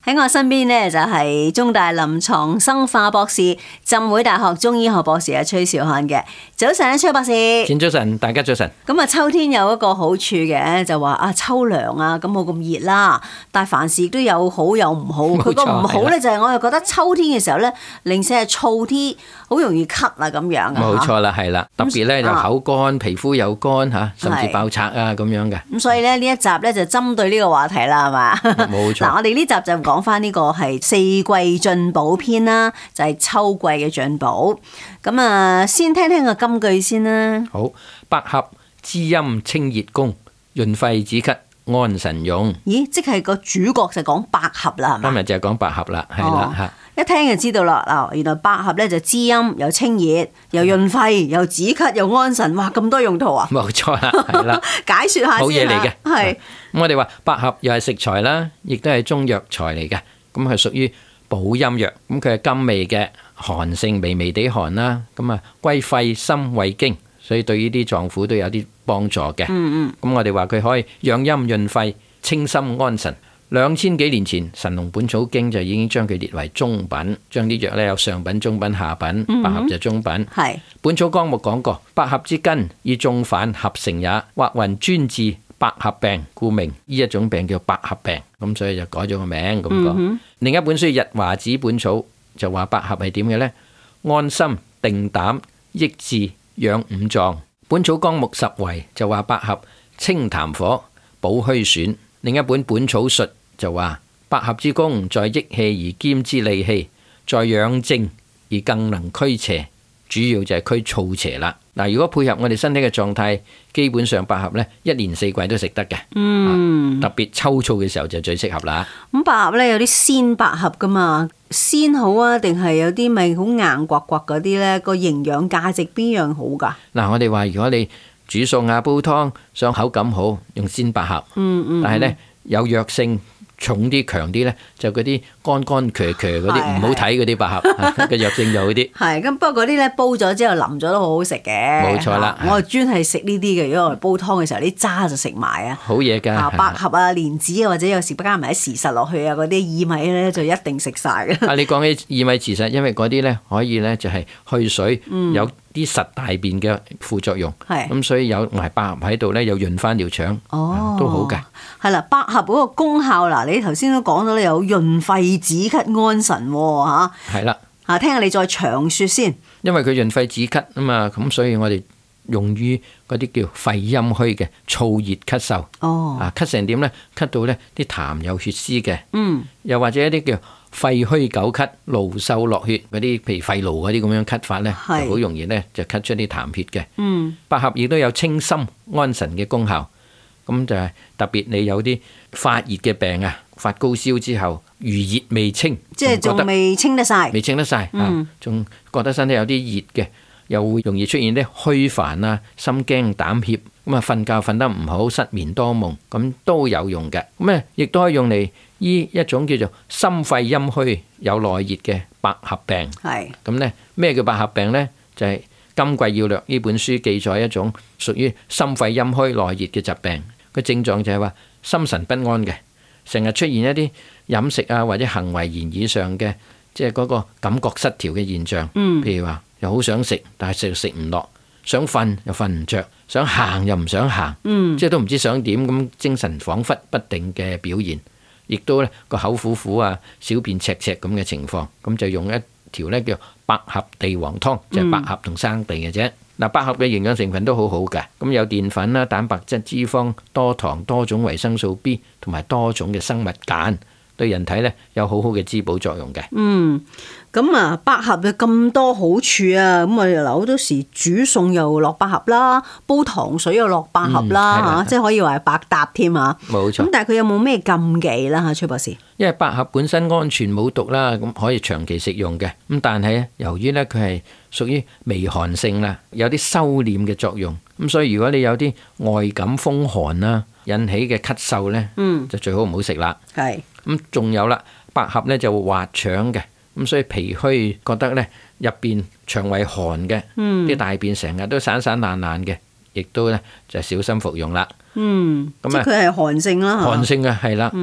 喺我身邊呢，就係中大臨床生化博士、浸會大學中醫學博士崔兆漢嘅。早晨，崔博士。 早晨，大家早晨。 咁啊，秋天有一個好處嘅，就話啊，秋涼啊，咁冇咁熱啦。但係凡事都有好有唔好。佢個唔好咧，就係我又覺得秋天嘅時候咧，零舍係燥啲，好容易咳啊咁樣。 冇錯啦，係啦，特別咧就口乾、皮膚又乾吓，甚至爆拆啊咁樣嘅。咁所以咧呢一集咧就針對呢個話題啦，係嘛？ 冇錯。 嗱，我哋呢集就講翻呢個係四季進補篇啦，就係秋季嘅進補。咁啊，先聽聽個金句先啦。 好，百合滋陰清熱功，潤肺止咳安神用。 咦，即係個主角就講百合啦，係嘛？ 今日就係講百合啦，係啦吓。 一聽就知道啦。嗱，原來百合咧就滋陰又清熱又潤肺又止咳又安神，哇，咁多用途啊！ 冇錯啦，係啦。 解說下先。 好嘢嚟嘅。 係。 咁我哋話百合又係食材啦，亦都係中藥材嚟嘅。咁係屬於補陰藥，咁佢係甘味嘅，寒性微微地寒啦。咁啊，歸肺心胃經，所以對呢啲臟腑都有啲幫助嘅。咁我哋話佢可以養陰潤肺、清心安神。2000幾年前，《神農本草經》就已經將佢列為中品，將啲藥咧有上品、中品、下品，百合就中品。係《本草綱目》講過，百合之根以眾反合成也，或云專治百合病，故名呢一種病叫百合病，咁所以就改咗個名咁講。另一本書《日華子本草》就話百合係點嘅呢？安心定膽益智養五臟。《本草綱目拾遺》就話百合清痰火補虛損。另一本《本草述》就話百合之功在益氣而兼之利氣，在養正而更能驅邪，主要就係驅燥邪啦。嗱，如果配合我哋身體嘅狀態，基本上百合呢一年四季都食得嘅。特別秋燥嘅時候就最適合啦。咁百合呢有啲鮮百合噶嘛，鮮好啊，定係有啲咪好硬刮刮嗰啲呢？個營養價值邊樣好噶？ 嗱，我哋話如果你煮餸啊煲湯想口感好，用鮮百合。但係呢有藥性重啲強啲呢，就嗰啲乾乾咳咳嗰啲唔好睇嗰啲百合嘅藥性就好啲。係咁，不過嗰啲呢煲咗之後淋咗都好好食嘅。 冇錯啦， 我係專係食呢啲嘅。如果我哋煲湯嘅時候，啲渣就食埋啊。 好嘢㗎。 百合啊、蓮子啊，或者有時加埋啲時實落去啊，嗰啲薏米呢，就一定食晒嘅。 啊，你講起薏米時實，因為嗰啲呢可以呢就係去水，有啲實大便嘅副作用。咁所以有埋百合喺度呢，又潤翻條腸，都好㗎。 係啦，百合嗰個功效嗱，你頭先都講到咧，有潤肺止咳安神嚇。 係啦， 嚇，聽下你再詳説先。因為佢潤肺止咳啊嘛，咁所以我哋用於嗰啲叫肺陰虛嘅燥熱咳嗽。咳成點咧？咳到咧啲痰有血絲嘅。又或者一啲叫肺虛久咳、勞嗽落血嗰啲，譬如肺癆嗰啲咁樣咳法咧，就好容易咧就咳出啲痰血嘅。百合亦都有清心安神嘅功效。咁就係特別你有啲發熱嘅病啊，發高燒之後餘熱未清， 即係仲未清得晒， 仲覺得身體有啲熱嘅，又會容易出現啲虛煩啊、心驚膽怯，咁啊瞓覺瞓得唔好、失眠多夢，咁都有用嘅。咁咧亦都可以用嚟醫一種叫做心肺陰虛有內熱嘅百合病。咁咧咩叫百合病呢？就係《金匱要略》呢本書記載一種屬於心肺陰虛內熱嘅疾病。個症狀就係話心神不安嘅，成日出現一啲飲食啊或者行為言語上嘅，即係嗰個感覺失調嘅現象。譬如話又好想食，但係食唔落，想瞓又瞓唔着，想行又唔想行，即係都唔知想點咁，精神恍惚不定嘅表現，亦都咧個口苦苦啊、小便赤赤咁嘅情況，咁就用一條咧叫百合地黃湯，就係百合同生地嘅啫。嗱，百合嘅營養成分都好好嘅，咁有澱粉啦、蛋白質、脂肪、多糖、多種維生素 B 同埋多種嘅生物鹼，對人體咧有好好嘅滋補作用嘅。 咁啊，百合有咁多好處啊，咁我哋好多時煮餸又落百合啦，煲糖水又落百合啦，即係可以話係百搭添啊。冇錯。咁但係佢有冇咩禁忌啦？嚇，崔博士。 因為百合本身安全冇毒啦，咁可以長期食用嘅。咁但係由於咧佢係屬於微寒性啦，有啲收斂嘅作用。咁所以如果你有啲外感風寒啦引起嘅咳嗽咧，就最好唔好食啦。咁仲有啦，百合咧就會滑腸嘅。咁所以脾虛覺得咧入邊腸胃寒嘅，啲大便成日都散散爛爛嘅，亦都咧就小心服用啦。咁啊， 即係佢係寒性啦， 寒性嘅係啦。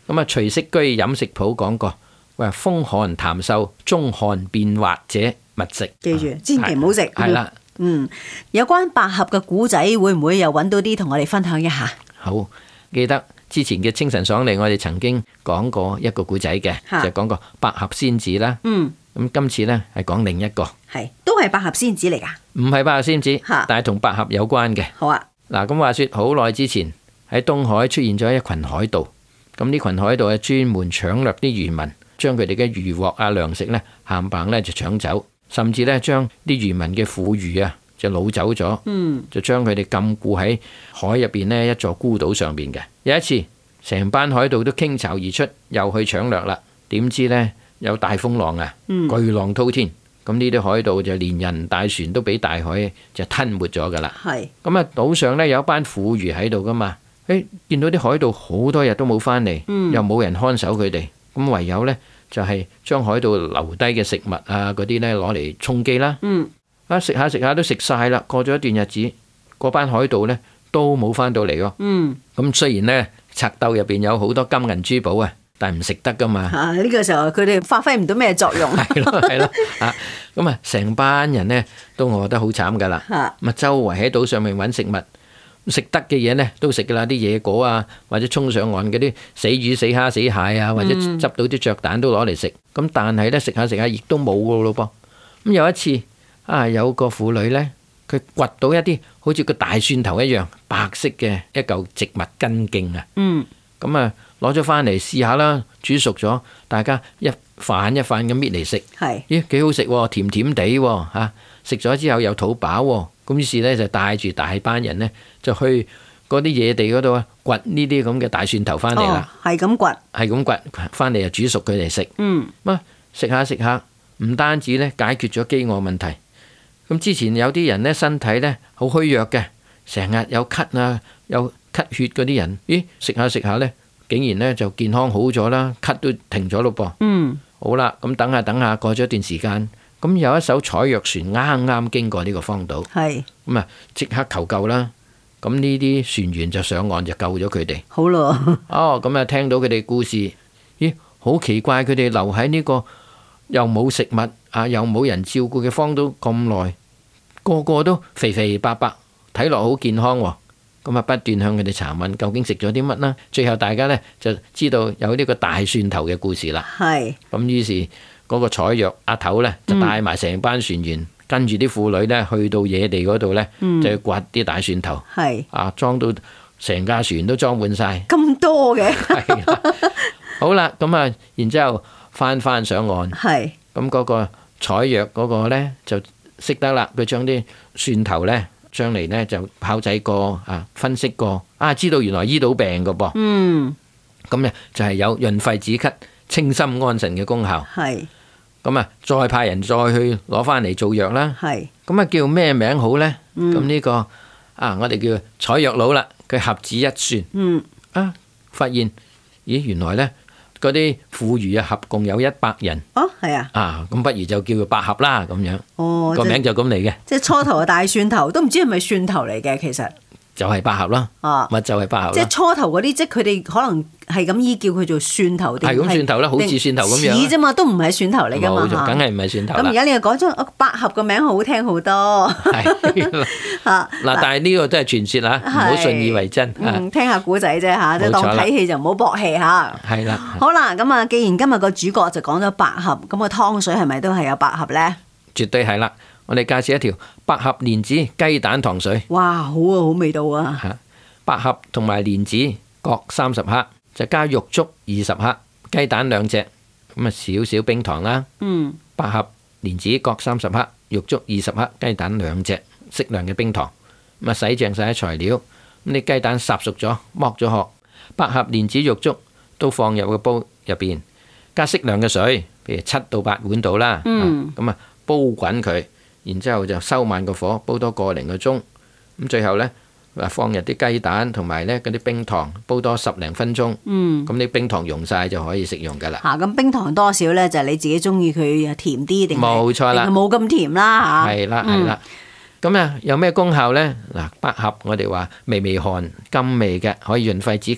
咁啊，徐適居飲食譜講過，話風寒痰瘦、中寒變滑者勿食。 記住，千祈唔好食。 係啦。 有關百合嘅古仔，會唔會又揾到啲同我哋分享一下？ 好，記得之前嘅清晨爽利，我哋曾經講過一個古仔嘅，就講過百合仙子啦。咁今次呢係講另一個， 係都係百合仙子嚟噶？ 唔係百合仙子，但係同百合有關嘅。 好啊。 嗱，咁話說好耐之前喺東海出現咗一群海盜，咁呢群海盜係專門搶掠啲漁民，將佢哋嘅漁獲啊、糧食呢冚唪唥呢就搶走。甚至咧，將啲漁民嘅婦孺啊，就擄走咗，就將佢哋禁錮喺海入邊呢一座孤島上邊嘅。有一次，成班海盜都傾巢而出，又去搶掠啦。點知呢，有大風浪啊，巨浪滔天，咁呢啲海盜就連人帶船都俾大海就吞沒咗噶啦。係咁啊，島上呢有一班婦孺喺度噶嘛，見到啲海盜好多日都冇翻嚟，又冇人看守佢哋，咁唯有呢，就係將海盜留低嘅食物啊，嗰啲呢攞嚟充飢啦。食下食下都食晒啦。過咗一段日子，嗰班海盜呢都冇翻到嚟喎。咁雖然呢賊竇入邊有好多金銀珠寶啊，但係唔食得噶嘛。 呢個時候佢哋發揮唔到咩作用。 係咯係咯。咁啊，成班人呢都餓得好慘噶啦。咁啊，周圍喺島上面揾食物。食得嘅嘢呢都食噶啦，啲野果啊，或者衝上岸嗰啲死魚、死蝦、死蟹啊，或者執到啲雀蛋都攞嚟食。咁但係呢，食下食下亦都冇噶咯噃。咁有一次有個婦女呢，佢掘到一啲好似個大蒜頭一樣白色嘅一嚿植物根莖啊。咁啊攞咗翻嚟試下啦，煮熟咗，大家一瓣一瓣咁搣嚟食。咦，幾好食喎，甜甜地喎嚇！食咗之後又肚飽喎。咁於是咧就帶住大班人呢，就去嗰啲野地嗰度啊，掘呢啲咁嘅大蒜頭翻嚟啦。係咁掘翻嚟就煮熟佢哋食。食下食下，唔單止咧解決咗飢餓問題。咁之前有啲人呢，身體呢好虛弱嘅，成日有咳啊，有咳血嗰啲人，咦，食下食下呢，竟然呢就健康好咗啦，咳都停咗咯噃。好啦，咁等下過咗一段時間。咁有一艘採藥船啱啱經過呢個荒島，咁啊即刻求救啦！咁呢啲船員就上岸就救咗佢哋。好咯，咁啊聽到佢哋故事，咦，好奇怪，佢哋留喺呢個又冇食物啊，又冇人照顧嘅荒島咁耐，個個都肥肥白白，睇落好健康喎。咁啊不斷向佢哋查問，究竟食咗啲乜啦？最後大家呢就知道有呢個大蒜頭嘅故事啦。咁於是。嗰個採藥阿頭呢，就帶埋成班船員，跟住啲婦女呢，去到野地嗰度呢，就去掘啲大蒜頭，裝到成架船都裝滿晒，咁多嘅。好啦，咁啊，然之後翻上岸，咁嗰個採藥嗰個呢，就識得啦，佢將啲蒜頭呢，將嚟呢，就炮製過分析過，知道原來醫到病㗎噃。咁呢，就係有潤肺止咳、清心安神嘅功效。咁啊，再派人再去攞翻嚟做藥啦。咁啊，叫咩名好呢？咁呢個我哋叫採藥佬啦。佢合指一算，發現咦，原來呢嗰啲婦孺合共有100人。咁不如就叫佢百合啦，咁樣。個名就咁嚟嘅。即係初頭嘅大蒜頭，都唔知係咪蒜頭嚟嘅，其實。就係百合啦，咪就係百合啦。即係初頭嗰啲，即係佢哋可能係咁依叫佢做蒜頭。係咁蒜頭啦，好似蒜頭咁樣。似啫嘛，都唔係蒜頭嚟噶嘛。冇錯，梗係唔係蒜頭啦。咁而家你又講咗百合個名好聽好多。係嗱，但係呢個都係傳說啦，唔好信以為真。聽下古仔啫嚇，即係當睇戲就唔好駁氣嚇。係啦。好啦，咁啊，既然今日個主角就講咗百合，咁個湯水係咪都係有百合咧？絕對係啦。我哋介紹一條百合蓮子雞蛋糖水。哇，好啊，好味道啊！百合同埋蓮子各30克，就加玉竹20克，雞蛋2隻，咁啊少少冰糖啦。百合蓮子各30克，玉竹20克，雞蛋2隻，適量嘅冰糖。咁啊洗淨晒啲材料，咁啲雞蛋烚熟咗，剝咗殼，百合蓮子玉竹都放入個煲入邊，加適量嘅水，譬如7到8碗到啦。咁啊煲滾佢。然之後就收慢個火，煲多個零個鐘。咁最後呢，放入啲雞蛋同埋呢嗰啲冰糖，煲多10零分鐘。咁啲冰糖溶晒就可以食用噶啦。咁冰糖多少呢？就係你自己中意佢甜啲定係冇錯啦，冇咁甜啦嚇。係啦係啦。咁啊有咩功效呢？嗱，百合我哋話微微寒甘味嘅，可以潤肺止咳，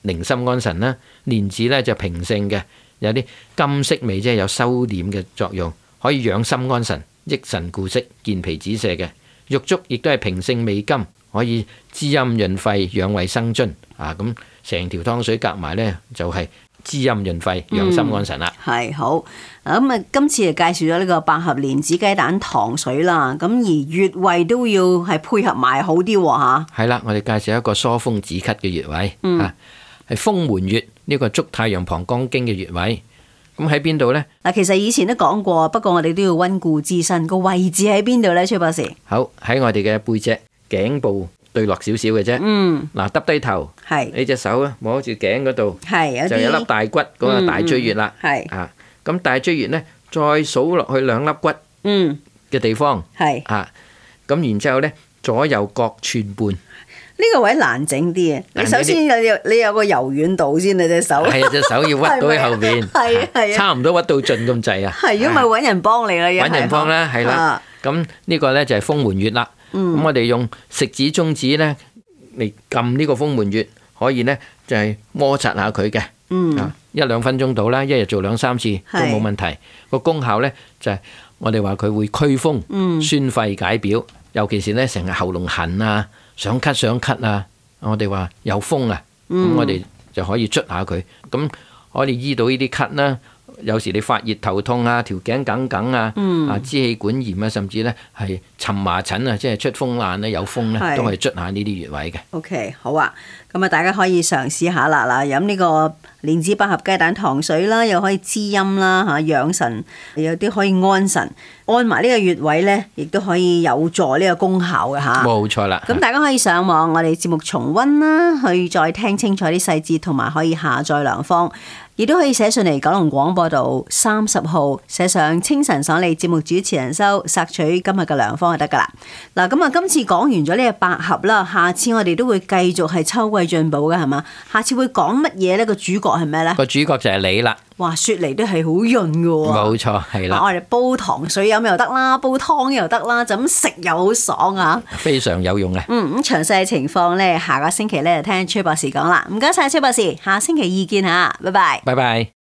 寧心安神啦。蓮子咧就平性嘅，有啲甘色味，即係有收斂嘅作用，可以養心安神、益神固色、健脾止瀉嘅。玉竹亦都係平性味甘，可以滋陰潤肺、養胃生津啊！咁成條湯水夾埋咧就係滋陰潤肺、養心安神啦。 係好咁啊！今次就介紹咗呢個百合蓮子雞蛋糖水啦。咁而穴位都要係配合埋好啲喎。 係啦，我哋介紹一個疏風止咳嘅穴位啊，係風門穴，呢個足太陽膀胱經嘅穴位。咁喺邊度呢？ 嗱，其實以前都講過，不過我哋都要溫故知新，個位置喺邊度呢？崔博士， 好，喺我哋嘅背脊頸部對落少少嘅啫。嗱，耷低頭，係你隻手啊摸住頸嗰度，係就有粒大骨，嗰個大椎穴啦。係啊，咁大椎穴呢，再數落去兩粒骨嘅地方，係啊，咁然之後呢，左右各寸半。 呢個位難整啲啊！你首先你有個柔軟度先，你隻手係啊，隻手要屈到喺後邊，係啊，差唔多屈到盡咁滯啊！ 係，如果唔係揾人幫你啦， 揾人幫啦，係啦。咁呢個咧就係風門穴啦。咁我哋用食指、中指咧嚟撳呢個風門穴，可以咧就係摩擦下佢嘅。1-2分鐘到啦，一日做2-3次都冇問題。個功效咧就係我哋話佢會驅風、宣肺解表，尤其是咧成日喉嚨痕啊。想咳啊！我哋話有風啊，咁我哋就可以捽下佢，咁可以醫到呢啲咳啦。有時你發熱頭痛啊，條頸梗啊，支氣管炎啊，甚至咧係蕁麻疹啊，即係出風爛咧，有風咧，都可以捽下呢啲穴位嘅。OK， 好啊，咁啊，大家可以嘗試下啦。嗱，飲呢個蓮子百合雞蛋糖水啦，又可以滋陰啦嚇，養神，有啲可以安神，按埋呢個穴位咧，亦都可以有助呢個功效嘅嚇。冇錯啦。咁大家可以上網我哋節目重溫啦，去再聽清楚啲細節，同埋可以下載良方。亦都可以寫信嚟九龍廣播道30號，寫上清晨爽利節目主持人收，索取今日嘅良方就得噶啦。嗱，咁啊，今次講完咗呢個百合啦，下次我哋都會繼續係秋季進補嘅，係嘛？下次會講乜嘢呢？個主角係咩呢？個主角就係你啦。哇，雪梨都係好潤嘅喎。冇錯，係啦。我哋煲糖水飲又得啦，煲湯又得啦，就咁食又好爽啊！非常有用嘅。咁詳細嘅情況呢，下個星期呢就聽崔博士講啦。唔該晒崔博士，下星期二見吓，拜拜。拜拜。